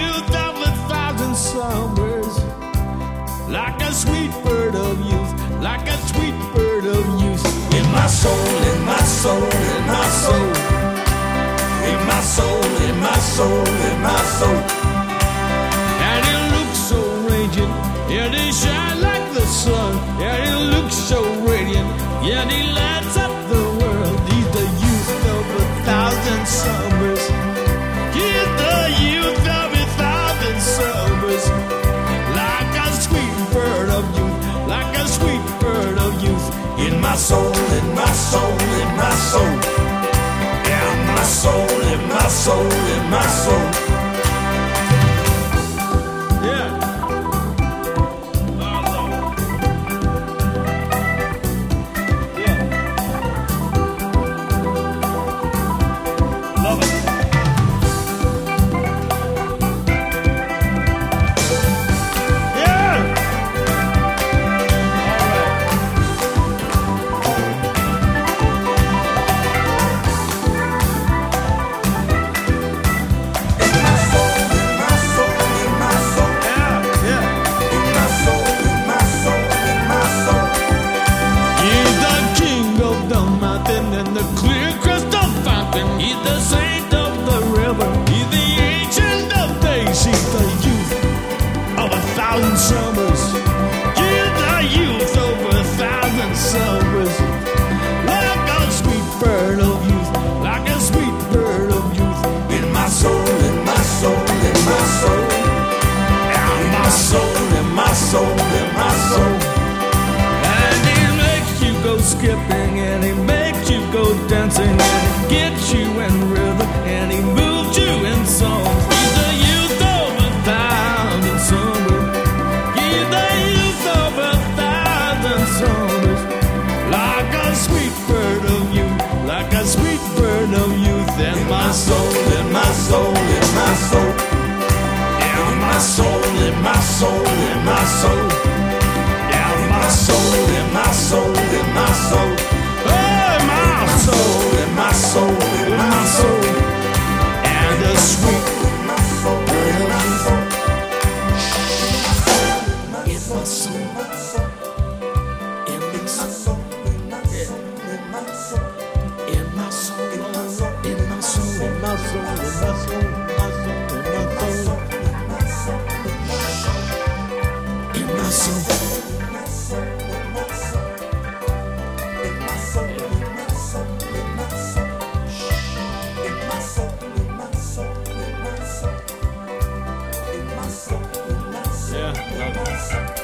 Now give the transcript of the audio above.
youth of a thousand summers, like a sweet bird of youth, like a sweet bird of youth. In my soul, in my soul, in my soul, in my soul, in my soul, in my soul. And it looks so radiant, and it shines like the sun. And it looks so radiant, and it lights up the world. He's the youth of a thousand summers. He's the youth of a thousand summers, like a sweet bird of youth, like a sweet bird of youth. In my soul, in my soul, in my soul. Yeah, my soul, in my soul, in my soul. Yeah. Oh, Lord. Yeah. Love it. And the clear crystal fountain. He's the saint of the river. He's the ancient of days. He's the youth of a thousand summers. He's the youth of a thousand summers, like a sweet bird of youth, like a sweet bird of youth. In my soul, in my soul, in my soul. In my soul, in my soul, in my soul. And he makes you go skipping, and he makes you go dancing, and he gets you in rhythm, and he moves you in song. He's the youth of a thousand summers. He's the youth of a thousand summers, like a sweet bird of youth, like a sweet bird of youth. In my soul, in my soul, in my soul. In my soul, in my soul, in my soul. In my soul, in my soul, in my soul. Oh, my soul, in my soul, in my soul. And the sweet bird of youth. In my soul, in my soul, in my soul, in my soul, in my soul, in my soul, in my soul, in my soul, in my soul, in my soul. In my soul. Yeah, love it.